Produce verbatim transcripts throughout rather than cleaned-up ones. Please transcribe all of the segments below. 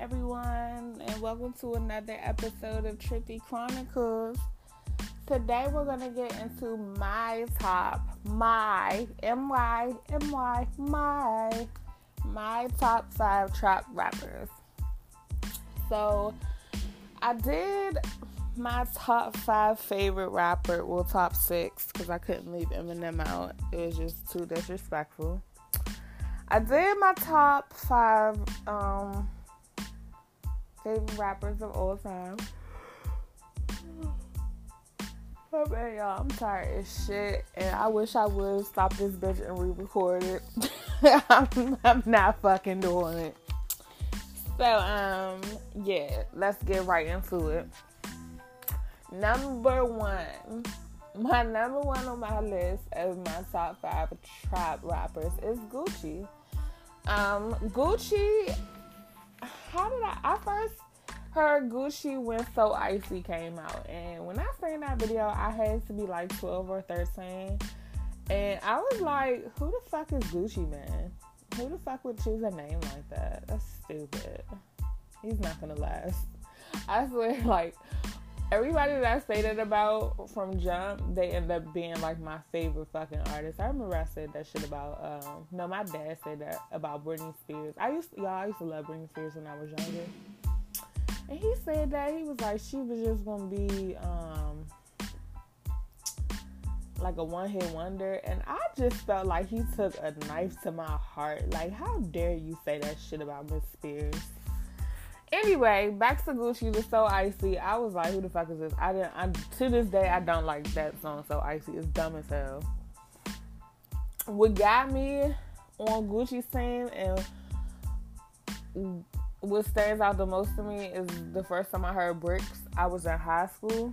everyone, and welcome to another episode of Trippy Chronicles. Today we're going to get into my top, my, M-Y, M-Y, my, my top five trap rappers. So, I did my top five favorite rapper, well, top six, because I couldn't leave Eminem out. It was just too disrespectful. I did my top five um, favorite rappers of all time. Oh man, y'all, I'm tired as shit, and I wish I would stop this bitch and re-record it. I'm, I'm not fucking doing it. So, um, yeah, let's get right into it. Number one. My number one on my list of my top five trap rappers is Gucci. Um, Gucci, how did I, I first heard Gucci when So Icy came out. And when I seen that video, I had to be like twelve or thirteen. And I was like, who the fuck is Gucci, man? Who the fuck would choose a name like that? That's stupid. He's not gonna last. I swear, like, everybody that I say that about from Jump, they end up being like my favorite fucking artist. I remember I said that shit about, um, no, my dad said that about Britney Spears. I used to, y'all, I used to love Britney Spears when I was younger. And he said that, he was like, she was just gonna be, um, like a one-hit wonder. And I just felt like he took a knife to my heart. Like, how dare you say that shit about Miss Spears? Anyway, back to Gucci, the So Icy. I was like, who the fuck is this? I didn't. I, to this day, I don't like that song, So Icy. It's dumb as hell. What got me on Gucci's team and what stands out the most to me is the first time I heard Bricks. I was in high school.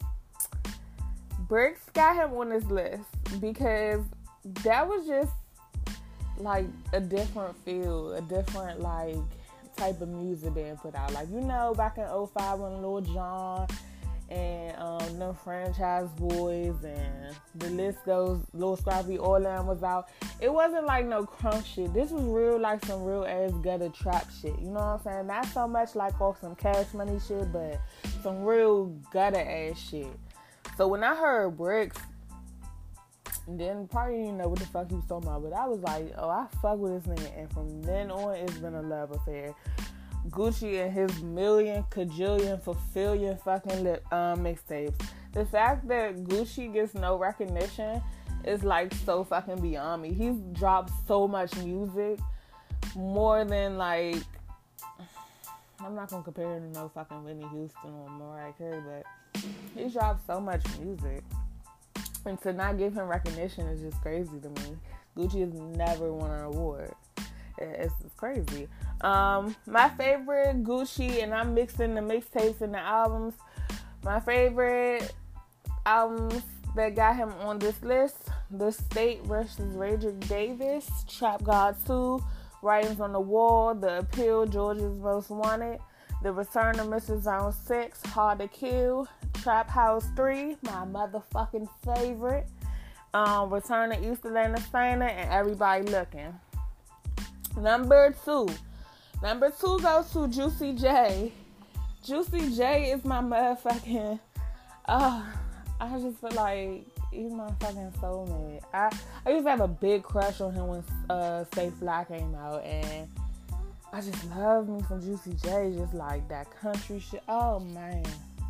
Bricks got him on this list because that was just like a different feel, a different like type of music being put out. Like, you know, back in oh five when Lil Jon and um, the Franchise Boys and the list goes, Lil Scrappy, all them was out. It wasn't like no crunk shit. This was real, like some real ass gutter trap shit. You know what I'm saying? Not so much like off some Cash Money shit, but some real gutter ass shit. So when I heard Bricks, then probably didn't know what the fuck he was talking about, but I was like, oh, I fuck with this nigga, and from then on, it's been a love affair. Gucci and his million, cajillion, fulfillion fucking lip, um, mixtapes. The fact that Gucci gets no recognition is like so fucking beyond me. He's dropped so much music, more than like, I'm not gonna compare him to no fucking Whitney Houston or Mariah Carey, but he's dropped so much music. And to not give him recognition is just crazy to me. Gucci has never won an award. It's, it's crazy. Um, my favorite Gucci, and I'm mixing the mixtapes and the albums. My favorite albums that got him on this list: The State versus Radric Davis, Trap God two, Writings on the Wall, The Appeal, Georgia's Most Wanted, The Return of Missus Zone six, Hard to Kill, Trap House three, my motherfucking favorite, um, Return of East Atlanta Stainer, and Everybody Looking. Number two. Number two goes to Juicy J. Juicy J is my motherfucking, uh, I just feel like he's my fucking soulmate. I, I used to have a big crush on him when uh, Stay Fly came out, and I just love me some Juicy J, just like that country shit. Oh, man.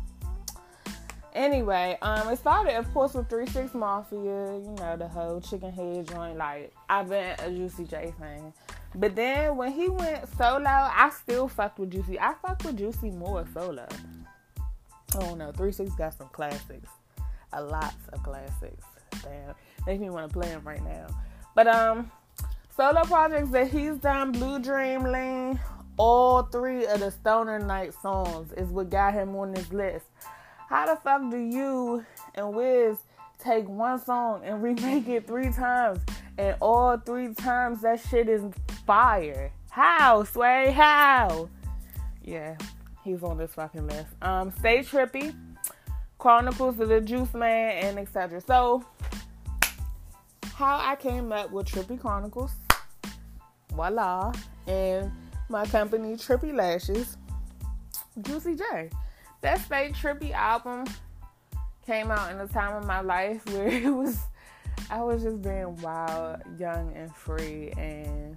Anyway, um, it started, of course, with three six Mafia, you know, the whole chicken head joint. Like, I've been a Juicy J fan. But then, when he went solo, I still fucked with Juicy. I fucked with Juicy more solo. I don't know, three six got some classics. A lot of classics. Damn, makes me want to play them right now. But, um, solo projects that he's done, Blue Dream, Lean, all three of the Stoner Night songs is what got him on this list. How the fuck do you and Wiz take one song and remake it three times, and all three times that shit is fire? How, Sway? How? Yeah, he's on this fucking list. Um, Stay Trippy, Chronicles of the Juice Man, and et cetera. So, how I came up with Trippy Chronicles, voila, and my company, Trippy Lashes, Juicy J. That fake Trippy album came out in a time of my life where it was, I was just being wild, young, and free, and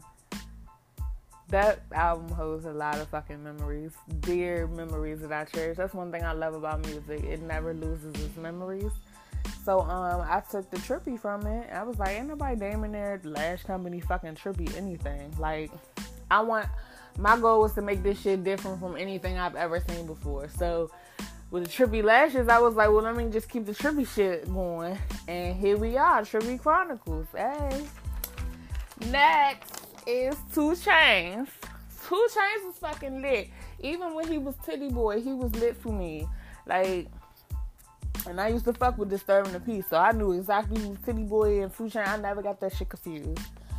that album holds a lot of fucking memories, dear memories that I cherish. That's one thing I love about music. It never loses its memories. So um, I took the Trippy from it. I was like, ain't nobody naming their lash company fucking Trippy anything. Like, I want, my goal was to make this shit different from anything I've ever seen before. So with the Trippy Lashes, I was like, well, let me just keep the Trippy shit going. And here we are, Trippy Chronicles. Hey. Next is two Chainz. two Chainz was fucking lit. Even when he was Titty Boy, he was lit for me. Like, and I used to fuck with Disturbing the Peace, so I knew exactly who Titty Boy and two Chainz. I never got that shit confused.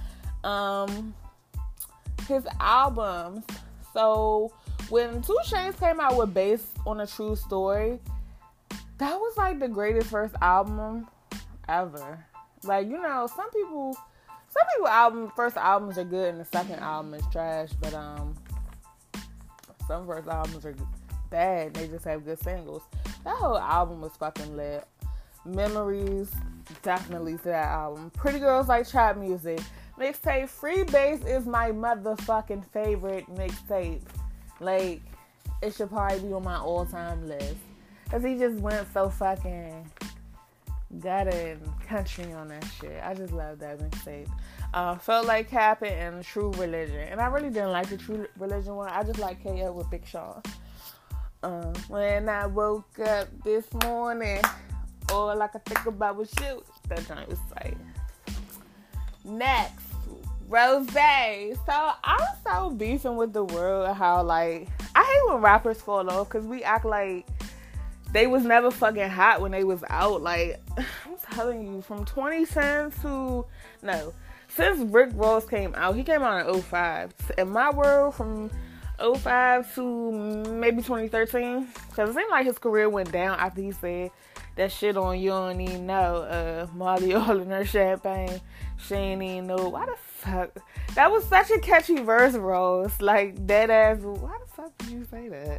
Um, his albums. So when two Chainz came out with Based on a True Story, that was like the greatest first album ever. Like, you know, some people, some people album first albums are good and the second album is trash, but um, some first albums are bad. They just have good singles. That whole album was fucking lit. Memories, definitely to that album. Pretty Girls Like Trap Music. Mixtape Freebase is my motherfucking favorite mixtape. Like, it should probably be on my all-time list. Because he just went so fucking gutter and country on that shit. I just love that mixtape. Uh, Felt Like Capping and True Religion. And I really didn't like the True Religion one. I just like K O with Big Sean. Uh, when I woke up this morning, all I could think about was you. That joint was tight. Next, Rose. So I'm so beefing with the world how, like, I hate when rappers fall off because we act like they was never fucking hot when they was out. Like, I'm telling you, from twenty ten to, no, since Rick Ross came out, he came out in oh five. In my world, from oh five to maybe twenty thirteen, because it seemed like his career went down after he said that shit on You Don't Even Know, uh, Molly all in her champagne, she ain't even know. Why the fuck? That was such a catchy verse, Rose. Like, dead ass, why the fuck did you say that?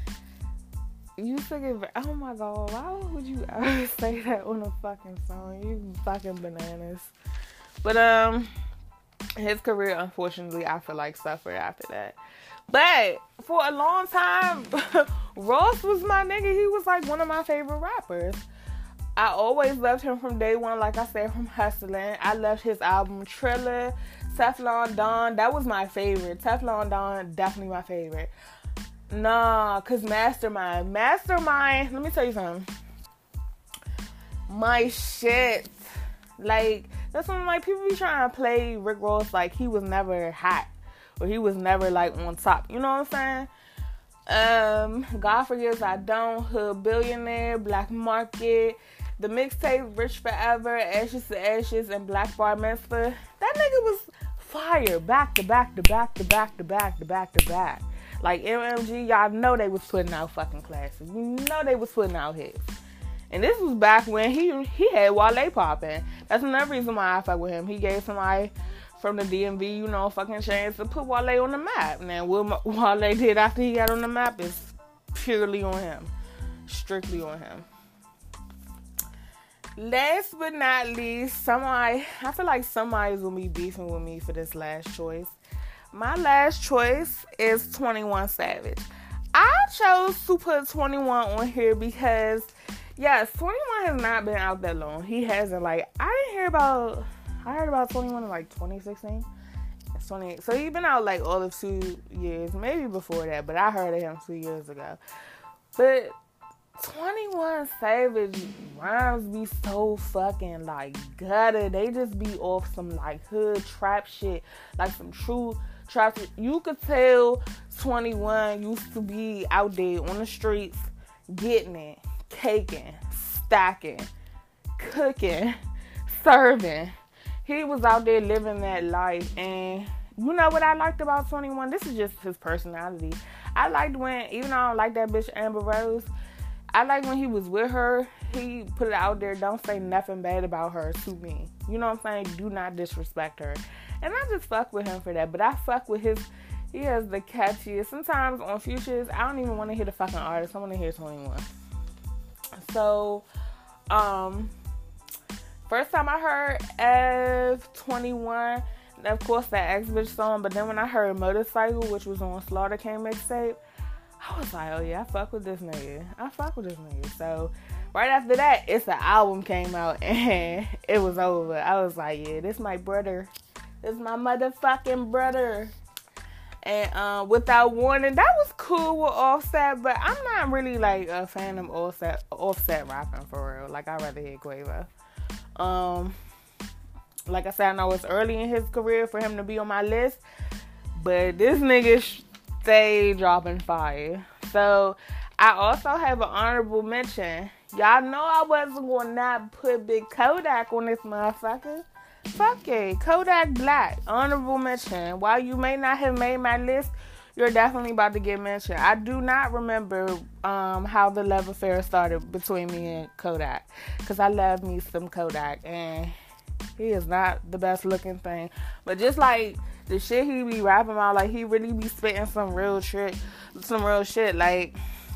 You took it, oh my god, why would you ever say that on a fucking song? You fucking bananas. But, um, his career, unfortunately, I feel like suffered after that. But for a long time, Ross was my nigga. He was like one of my favorite rappers. I always loved him from day one, like I said, from Hustling. I loved his album Triller, Teflon Don. That was my favorite. Teflon Don, definitely my favorite. Nah, cause Mastermind. Mastermind, let me tell you something. My shit. Like, that's when, like, people be trying to play Rick Ross like he was never hot. Or he was never, like, on top. You know what I'm saying? Um, God Forgives I Don't, Hood Billionaire, Black Market, the mixtape Rich Forever, Ashes to Ashes, and Black Bar Mitzvah. That nigga was fire. Back to back to back to back to back to back to back. Like, M M G, y'all know they was putting out fucking classics. You know they was putting out hits. And this was back when he he had Wale popping. That's another reason why I fuck with him. He gave somebody from the D M V, you know, fucking chance to put Wale on the map. Now, what Wale did after he got on the map is purely on him. Strictly on him. Last but not least, somebody, I feel like somebody's gonna be beefing with me for this last choice. My last choice is twenty-one Savage. I chose to put twenty-one on here because, yes, twenty-one has not been out that long. He hasn't, like, I didn't hear about... I heard about twenty-one in like twenty sixteen. It's twenty-eight. So he's been out like all of two years. Maybe before that, but I heard of him two years ago. But twenty-one Savage rhymes be so fucking like gutter. They just be off some like hood trap shit. Like some true trap shit. You could tell twenty-one used to be out there on the streets getting it, caking, stacking, cooking, serving. He was out there living that life, and you know what I liked about twenty-one? This is just his personality. I liked when, even though I don't like that bitch Amber Rose, I like when he was with her, he put it out there, don't say nothing bad about her to me. You know what I'm saying? Do not disrespect her. And I just fuck with him for that, but I fuck with his He has the catchiest. Sometimes on Futures, I don't even want to hear the fucking artist. I want to hear twenty-one. So, um, first time I heard F twenty-one, of course that X-Bitch song, but then when I heard Motorcycle, which was on Slaughter King mixtape, I was like, oh yeah, I fuck with this nigga. I fuck with this nigga. So, right after that, It's the Album came out, and it was over. I was like, yeah, this my brother. This my motherfucking brother. And uh, Without Warning, that was cool with Offset, but I'm not really like a fan of Offset, Offset rapping for real. Like, I'd rather hear Quavo. Um, like I said, I know it's early in his career for him to be on my list, but this nigga stay dropping fire. So, I also have an honorable mention. Y'all know I wasn't going to not put Big Kodak on this motherfucker. Fuck it. Kodak Black. Honorable mention. While you may not have made my list, you're definitely about to get mentioned. I do not remember um, how the love affair started between me and Kodak. Because I love me some Kodak. And he is not the best looking thing. But just like the shit he be rapping about, like he really be spitting some real trick, some real shit. Like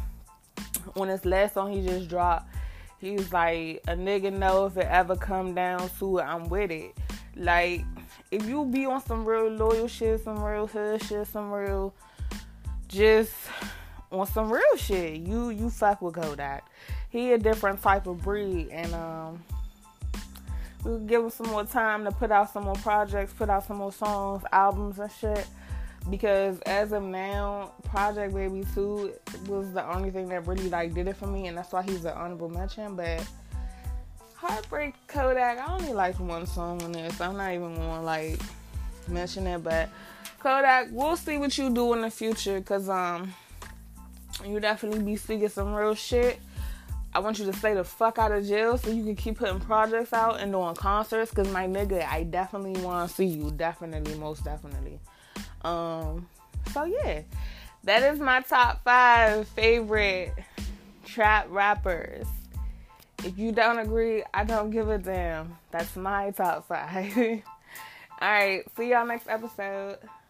when his last song he just dropped, he's like, a nigga know if it ever come down to it, I'm with it. Like, if you be on some real loyal shit, some real hood shit, some real, just on some real shit, you you fuck with Kodak. He a different type of breed, and um, we'll give him some more time to put out some more projects, put out some more songs, albums, and shit. Because as of now, Project Baby two was the only thing that really like did it for me, and that's why he's an honorable mention. But Heartbreak Kodak, I only liked one song on this. I'm not even gonna like mention it, but Kodak, we'll see what you do in the future, cause um, you definitely be speaking some real shit. I want you to stay the fuck out of jail so you can keep putting projects out and doing concerts, cause my nigga, I definitely want to see you, definitely, most definitely. Um, so yeah, that is my top five favorite trap rappers. If you don't agree, I don't give a damn. That's my top five. Alright, see y'all next episode.